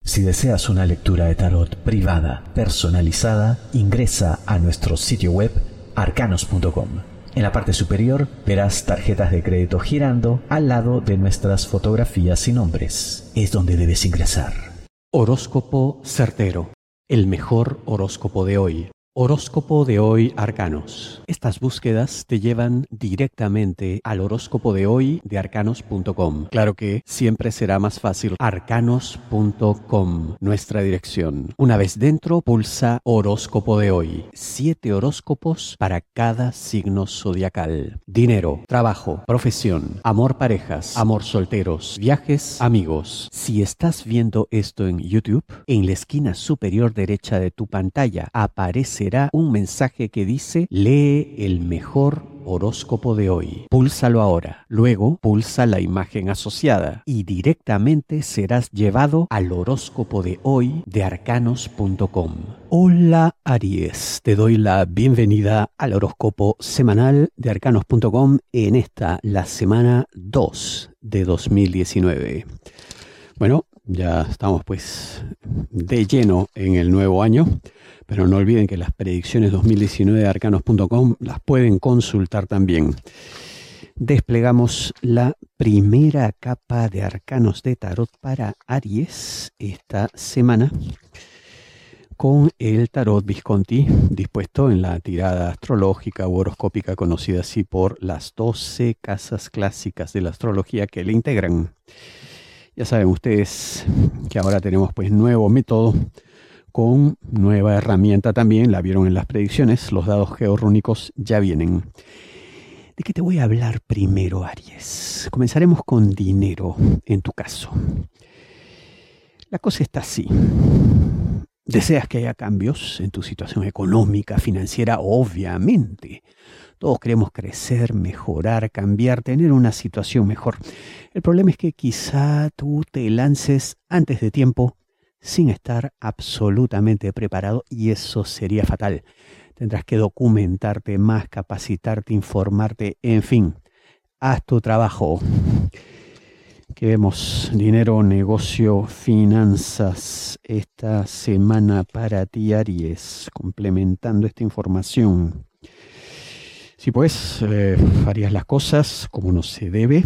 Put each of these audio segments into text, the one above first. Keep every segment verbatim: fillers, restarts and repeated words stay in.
Si deseas una lectura de tarot privada, personalizada, ingresa a nuestro sitio web arcanos punto com. En la parte superior verás tarjetas de crédito girando al lado de nuestras fotografías y nombres. Es donde debes ingresar. Horóscopo certero. El mejor horóscopo de hoy. Horóscopo de hoy Arcanos. Estas búsquedas te llevan directamente al horóscopo de hoy de arcanos punto com. Claro que siempre será más fácil arcanos punto com, nuestra dirección. Una vez dentro, pulsa horóscopo de hoy. Siete horóscopos para cada signo zodiacal. Dinero, trabajo, profesión, amor parejas, amor solteros, viajes, amigos. Si estás viendo esto en YouTube, en la esquina superior derecha de tu pantalla aparece un mensaje que dice lee el mejor horóscopo de hoy. Púlsalo ahora. Luego pulsa la imagen asociada y directamente serás llevado al horóscopo de hoy de arcanos punto com. Hola Aries, te doy la bienvenida al horóscopo semanal de arcanos punto com en esta, la semana dos de dos mil diecinueve. Bueno, ya estamos pues de lleno en el nuevo año. Pero no olviden que las predicciones dos mil diecinueve de arcanos punto com las pueden consultar también. Desplegamos la primera capa de arcanos de tarot para Aries esta semana con el tarot Visconti dispuesto en la tirada astrológica u horoscópica conocida así por las doce casas clásicas de la astrología que le integran. Ya saben ustedes que ahora tenemos pues nuevo método con nueva herramienta también, la vieron en las predicciones, los dados georrúnicos ya vienen. ¿De qué te voy a hablar primero, Aries? Comenzaremos con dinero, en tu caso. La cosa está así. ¿Deseas que haya cambios en tu situación económica, financiera? Obviamente. Todos queremos crecer, mejorar, cambiar, tener una situación mejor. El problema es que quizá tú te lances antes de tiempo sin estar absolutamente preparado y eso sería fatal. Tendrás que documentarte más, capacitarte, informarte, en fin, haz tu trabajo. ¿Qué vemos? Dinero, negocio, finanzas esta semana para ti, Aries, complementando esta información. Si pues eh, harías las cosas como no se debe.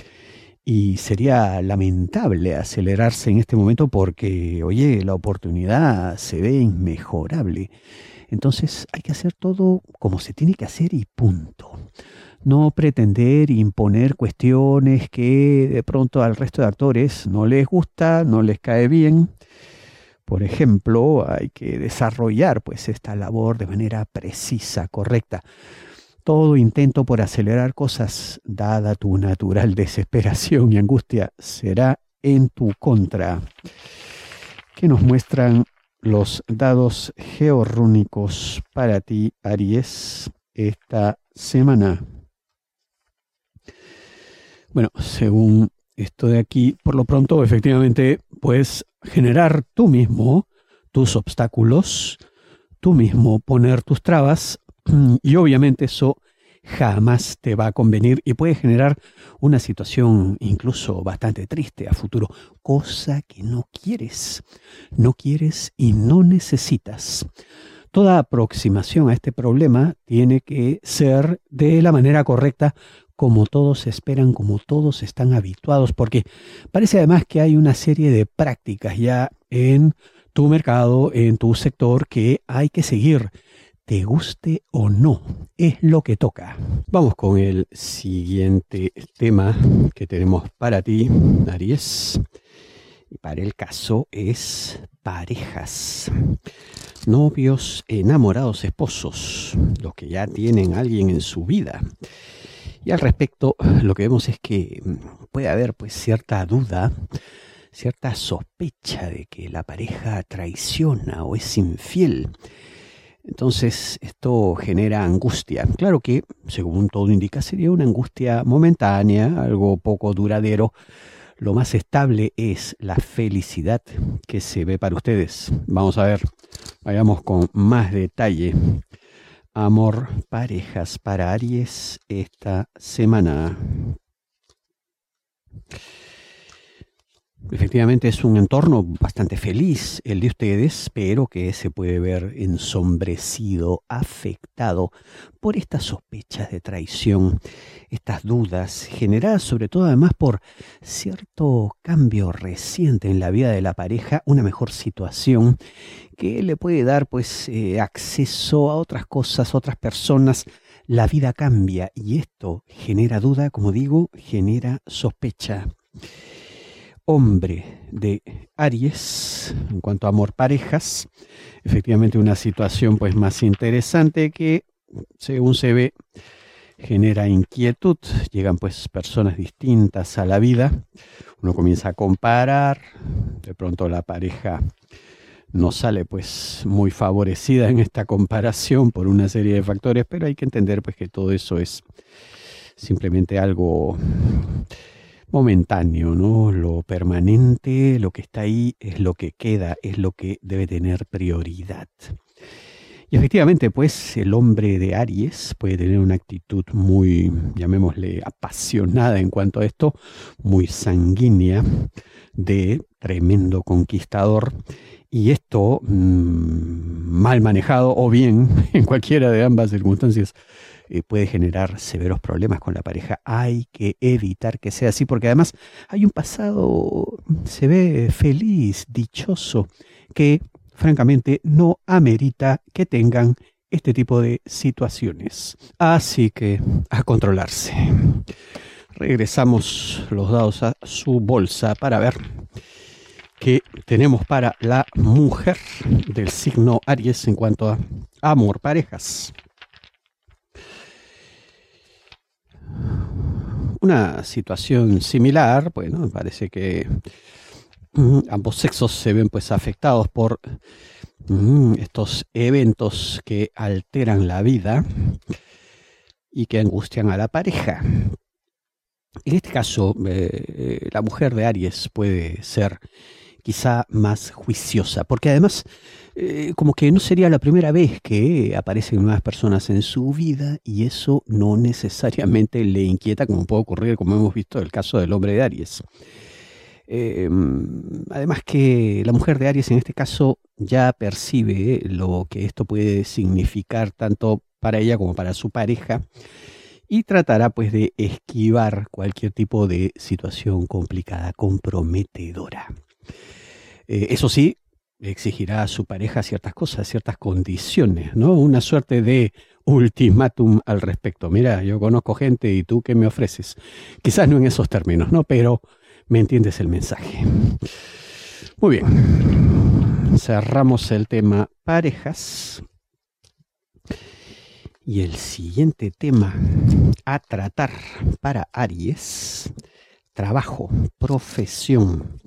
Y sería lamentable acelerarse en este momento porque, oye, la oportunidad se ve inmejorable. Entonces hay que hacer todo como se tiene que hacer y punto. No pretender imponer cuestiones que de pronto al resto de actores no les gusta, no les cae bien. Por ejemplo, hay que desarrollar pues esta labor de manera precisa, correcta. Todo intento por acelerar cosas, dada tu natural desesperación y angustia, será en tu contra. ¿Qué nos muestran los dados georrúnicos para ti, Aries, esta semana? Bueno, según esto de aquí, por lo pronto, efectivamente, puedes generar tú mismo tus obstáculos, tú mismo poner tus trabas. Y obviamente eso jamás te va a convenir y puede generar una situación incluso bastante triste a futuro, cosa que no quieres, no quieres y no necesitas. Toda aproximación a este problema tiene que ser de la manera correcta, como todos esperan, como todos están habituados, porque parece además que hay una serie de prácticas ya en tu mercado, en tu sector, que hay que seguir. Te guste o no, es lo que toca. Vamos con el siguiente tema que tenemos para ti, Aries. Y para el caso es parejas. Novios, enamorados, esposos, los que ya tienen a alguien en su vida. Y al respecto, lo que vemos es que puede haber pues cierta duda, cierta sospecha de que la pareja traiciona o es infiel. Entonces esto genera angustia. Claro que, según todo indica, sería una angustia momentánea, algo poco duradero. Lo más estable es la felicidad que se ve para ustedes. Vamos a ver, vayamos con más detalle. Amor, parejas para Aries esta semana. Efectivamente es un entorno bastante feliz el de ustedes, pero que se puede ver ensombrecido, afectado por estas sospechas de traición, estas dudas, generadas sobre todo además por cierto cambio reciente en la vida de la pareja, una mejor situación que le puede dar pues eh, acceso a otras cosas, a otras personas. La vida cambia y esto genera duda, como digo, genera sospecha. Hombre de Aries, en cuanto a amor parejas, efectivamente una situación pues más interesante que, según se ve, genera inquietud. Llegan pues personas distintas a la vida, uno comienza a comparar, de pronto la pareja no sale pues muy favorecida en esta comparación por una serie de factores, pero hay que entender pues que todo eso es simplemente algo momentáneo, ¿no? Lo permanente, lo que está ahí es lo que queda, es lo que debe tener prioridad. Y efectivamente, pues, el hombre de Aries puede tener una actitud muy, llamémosle, apasionada en cuanto a esto, muy sanguínea, de tremendo conquistador. Y esto, mmm, mal manejado o bien, en cualquiera de ambas circunstancias, eh, puede generar severos problemas con la pareja. Hay que evitar que sea así, porque además hay un pasado, se ve feliz, dichoso, que francamente no amerita que tengan este tipo de situaciones. Así que a controlarse. Regresamos los dados a su bolsa para ver qué tenemos para la mujer del signo Aries en cuanto a amor, parejas. Una situación similar, bueno, me parece que mm, ambos sexos se ven pues afectados por mm, estos eventos que alteran la vida y que angustian a la pareja. En este caso, eh, la mujer de Aries puede ser quizá más juiciosa, porque además eh, como que no sería la primera vez que aparecen nuevas personas en su vida y eso no necesariamente le inquieta, como puede ocurrir, como hemos visto, el caso del hombre de Aries. Eh, además que la mujer de Aries en este caso ya percibe lo que esto puede significar tanto para ella como para su pareja y tratará pues de esquivar cualquier tipo de situación complicada, comprometedora. Eh, eso sí, exigirá a su pareja ciertas cosas, ciertas condiciones, ¿no? Una suerte de ultimátum al respecto. Mira, yo conozco gente y tú, ¿qué me ofreces? Quizás no en esos términos, ¿no? Pero me entiendes el mensaje. Muy bien. Cerramos el tema parejas. Y el siguiente tema a tratar para Aries, trabajo, profesión.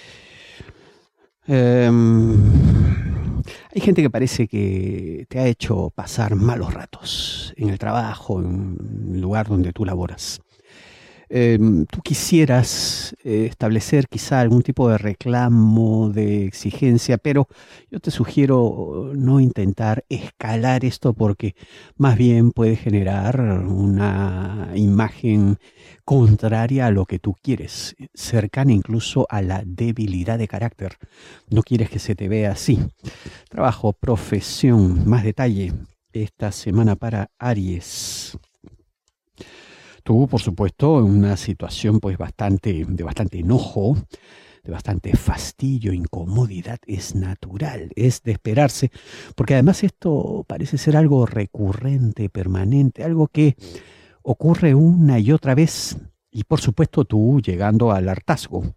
Eh, hay gente que parece que te ha hecho pasar malos ratos en el trabajo, en el lugar donde tú laboras. Eh, tú quisieras eh, establecer quizá algún tipo de reclamo, de exigencia, pero yo te sugiero no intentar escalar esto porque más bien puede generar una imagen contraria a lo que tú quieres, cercana incluso a la debilidad de carácter. No quieres que se te vea así. Trabajo, profesión, más detalle esta semana para Aries. Tú, por supuesto, en una situación pues bastante, de bastante enojo, de bastante fastidio, incomodidad, es natural, es de esperarse, porque además esto parece ser algo recurrente, permanente, algo que ocurre una y otra vez, y por supuesto tú llegando al hartazgo.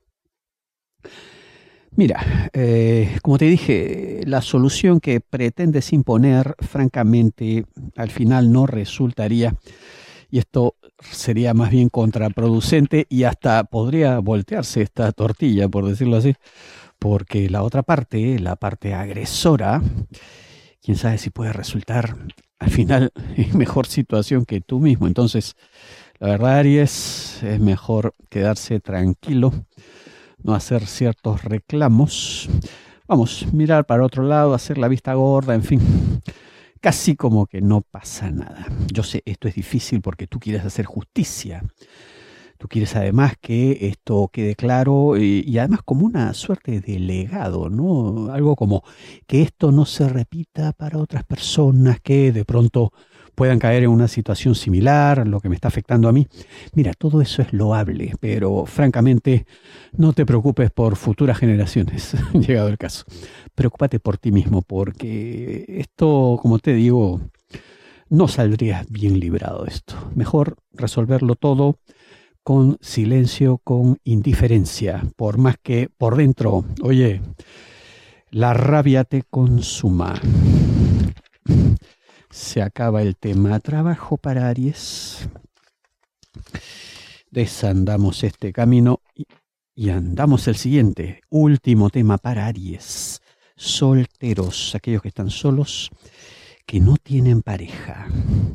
Mira, eh, como te dije, la solución que pretendes imponer, francamente, al final no resultaría. Y esto sería más bien contraproducente y hasta podría voltearse esta tortilla, por decirlo así, porque la otra parte, la parte agresora, quién sabe si puede resultar al final en mejor situación que tú mismo. Entonces, la verdad, Aries, es mejor quedarse tranquilo, no hacer ciertos reclamos. Vamos, mirar para otro lado, hacer la vista gorda, en fin. Casi como que no pasa nada. Yo sé, esto es difícil porque tú quieres hacer justicia. Tú quieres además que esto quede claro y, y además como una suerte de legado, ¿no? Algo como que esto no se repita para otras personas que de pronto puedan caer en una situación similar a lo que me está afectando a mí. Mira, todo eso es loable, pero francamente no te preocupes por futuras generaciones, llegado el caso. Preocúpate por ti mismo, porque esto, como te digo, no saldrías bien librado de esto. Mejor resolverlo todo con silencio, con indiferencia, por más que por dentro, oye, la rabia te consuma. Se acaba el tema trabajo para Aries. Desandamos este camino y, y andamos el siguiente, último tema para Aries. Solteros, aquellos que están solos, que no tienen pareja.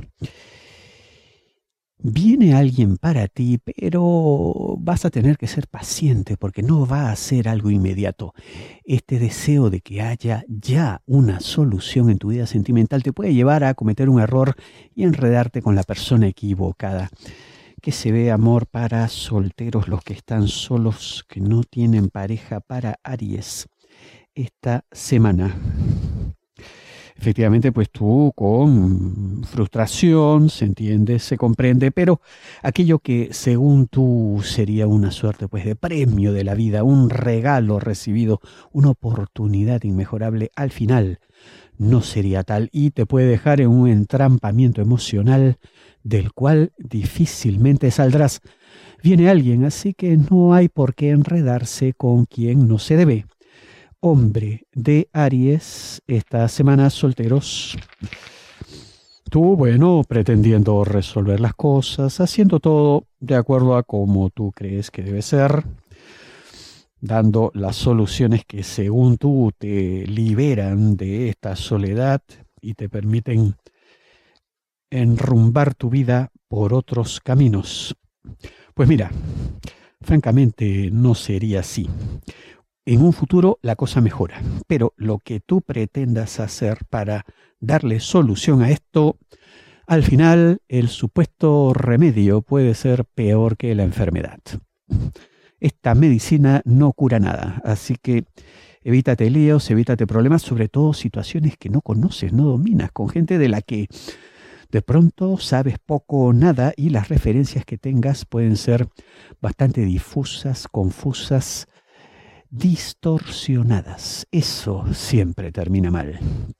Viene alguien para ti, pero vas a tener que ser paciente porque no va a ser algo inmediato. Este deseo de que haya ya una solución en tu vida sentimental te puede llevar a cometer un error y enredarte con la persona equivocada. Que se ve amor para solteros, los que están solos, que no tienen pareja, para Aries esta semana. Efectivamente, pues tú con frustración, se entiende, se comprende, pero aquello que según tú sería una suerte pues de premio de la vida, un regalo recibido, una oportunidad inmejorable, al final no sería tal y te puede dejar en un entrampamiento emocional del cual difícilmente saldrás. Viene alguien, así que no hay por qué enredarse con quien no se debe. Hombre de Aries, esta semana solteros. Tú, bueno, pretendiendo resolver las cosas, haciendo todo de acuerdo a como tú crees que debe ser, dando las soluciones que según tú te liberan de esta soledad y te permiten enrumbar tu vida por otros caminos. Pues mira, francamente no sería así. En un futuro la cosa mejora, pero lo que tú pretendas hacer para darle solución a esto, al final el supuesto remedio puede ser peor que la enfermedad. Esta medicina no cura nada, así que evítate líos, evítate problemas, sobre todo situaciones que no conoces, no dominas, con gente de la que de pronto sabes poco o nada y las referencias que tengas pueden ser bastante difusas, confusas, distorsionadas. Eso siempre termina mal.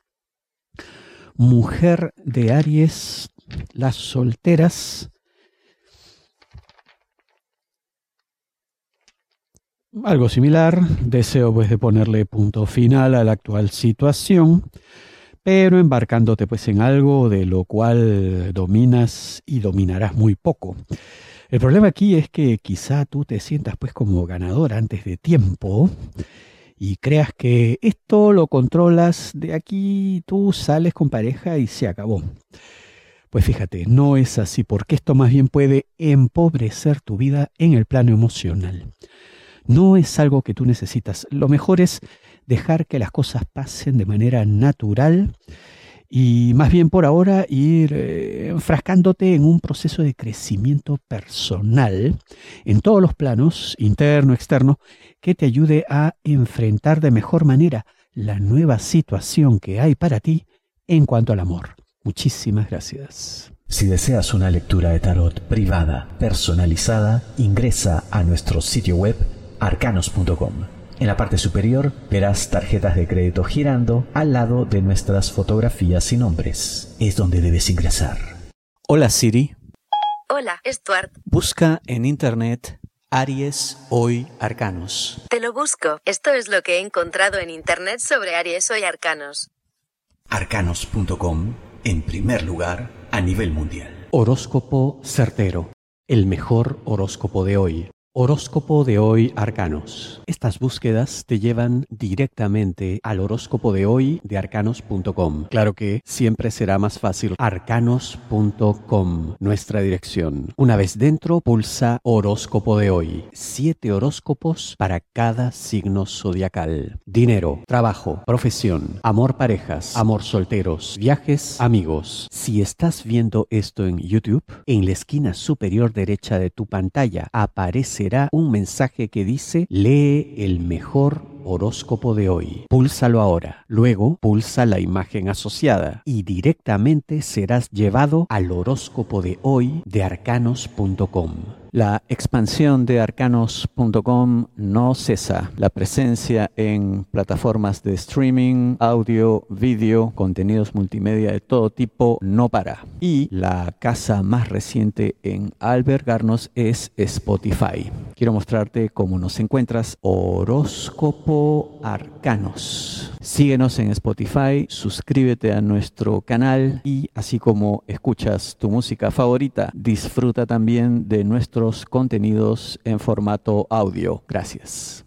Mujer de Aries, las solteras. Algo similar, deseo pues de ponerle punto final a la actual situación, pero embarcándote pues en algo de lo cual dominas y dominarás muy poco. El problema aquí es que quizá tú te sientas pues como ganador antes de tiempo y creas que esto lo controlas, de aquí tú sales con pareja y se acabó. Pues fíjate, no es así, porque esto más bien puede empobrecer tu vida en el plano emocional. No es algo que tú necesitas. Lo mejor es dejar que las cosas pasen de manera natural y más bien por ahora ir eh, enfrascándote en un proceso de crecimiento personal en todos los planos, interno, externo, que te ayude a enfrentar de mejor manera la nueva situación que hay para ti en cuanto al amor. Muchísimas gracias. Si deseas una lectura de tarot privada, personalizada, ingresa a nuestro sitio web arcanos punto com. En la parte superior verás tarjetas de crédito girando al lado de nuestras fotografías y nombres. Es donde debes ingresar. Hola Siri. Hola, Stuart. Busca en internet Aries Hoy Arcanos. Te lo busco. Esto es lo que he encontrado en internet sobre Aries Hoy Arcanos. arcanos punto com, en primer lugar a nivel mundial. Horóscopo certero, el mejor horóscopo de hoy. Horóscopo de hoy, Arcanos. Estas búsquedas te llevan directamente al horóscopo de hoy de arcanos punto com. Claro que siempre será más fácil arcanos punto com, nuestra dirección. Una vez dentro, pulsa horóscopo de hoy. Siete horóscopos para cada signo zodiacal. Dinero, trabajo, profesión, amor, parejas, amor, solteros, viajes, amigos. Si estás viendo esto en YouTube, en la esquina superior derecha de tu pantalla aparece será un mensaje que dice lee el mejor horóscopo de hoy. Púlsalo ahora. Luego pulsa la imagen asociada y directamente serás llevado al horóscopo de hoy de arcanos punto com. La expansión de arcanos punto com no cesa. La presencia en plataformas de streaming, audio, vídeo, contenidos multimedia de todo tipo no para. Y la casa más reciente en albergarnos es Spotify. Quiero mostrarte cómo nos encuentras. Horóscopo Arcanos. Síguenos en Spotify, suscríbete a nuestro canal y así como escuchas tu música favorita, disfruta también de nuestros contenidos en formato audio. Gracias.